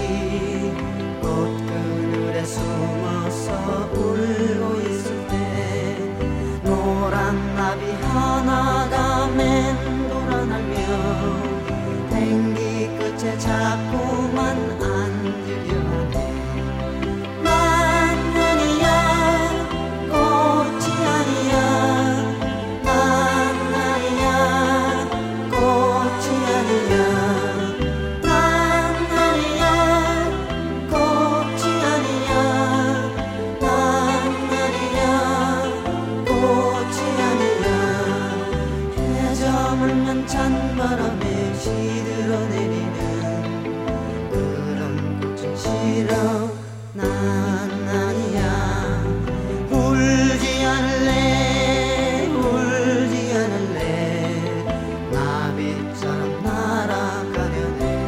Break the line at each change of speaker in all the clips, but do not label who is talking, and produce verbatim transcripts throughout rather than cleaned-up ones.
꽃그늘에 숨어서 울고 있을 때 노란 나비 하나가 맴돌아 날며 댕기 끝에 자꾸만 앉으려 하네. 난 아니야, 꽃이 아니야. 난 아니야, 꽃이 아니야. 난 아니야, 꽃이 아니야. 난 아니야, 꽃이 아니야. 해저 물면 찬바람에 시들어 내리는 그런 꽃은 싫어. 난 아니야. 울지 않을래, 울지 않을래. 나비처럼 날아가려네.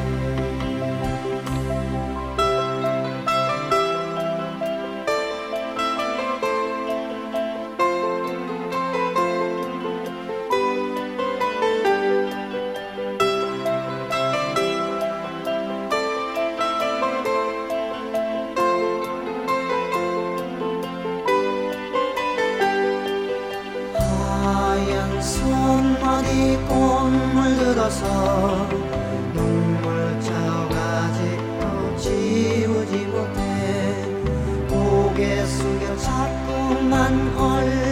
하얀 손마디 꽃물 들어서 눈물 차오가지고 지우지 못해. 고개 숙여 자꾸만 얼